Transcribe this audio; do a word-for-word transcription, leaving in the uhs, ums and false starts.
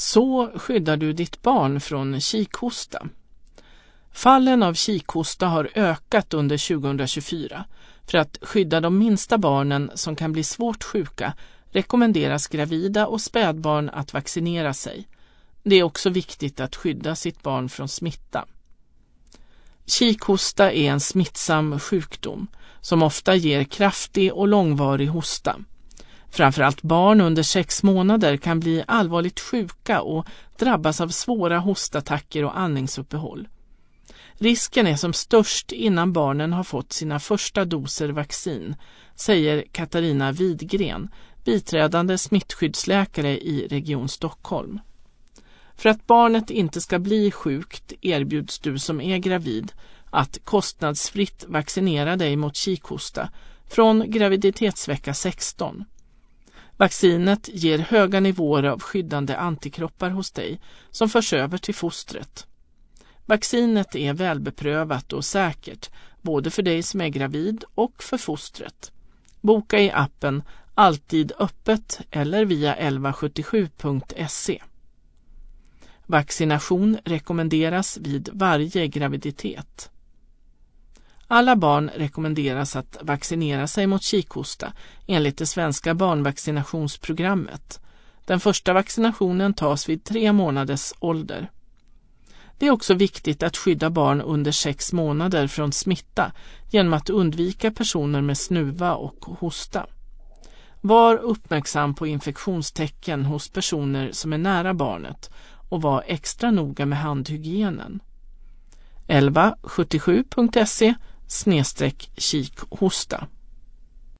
Så skyddar du ditt barn från kikhosta. Fallen av kikhosta har ökat under tjugohundratjugofyra. För att skydda de minsta barnen som kan bli svårt sjuka rekommenderas gravida och spädbarn att vaccinera sig. Det är också viktigt att skydda sitt barn från smitta. Kikhosta är en smittsam sjukdom som ofta ger kraftig och långvarig hosta. Framförallt barn under sex månader kan bli allvarligt sjuka och drabbas av svåra hostattacker och andningsuppehåll. Risken är som störst innan barnen har fått sina första doser vaccin, säger Katarina Widgren, biträdande smittskyddsläkare i Region Stockholm. För att barnet inte ska bli sjukt erbjuds du som är gravid att kostnadsfritt vaccinera dig mot kikhosta från graviditetsvecka sexton. Vaccinet ger höga nivåer av skyddande antikroppar hos dig som förs över till fostret. Vaccinet är välbeprövat och säkert både för dig som är gravid och för fostret. Boka i appen Alltid öppet eller via elva sjuttiosju punkt se. Vaccination rekommenderas vid varje graviditet. Alla barn rekommenderas att vaccinera sig mot kikhosta enligt det svenska barnvaccinationsprogrammet. Den första vaccinationen tas vid tre månaders ålder. Det är också viktigt att skydda barn under sex månader från smitta genom att undvika personer med snuva och hosta. Var uppmärksam på infektionstecken hos personer som är nära barnet och var extra noga med handhygienen. elva sjuttiosju punkt se snedstreck kikhosta.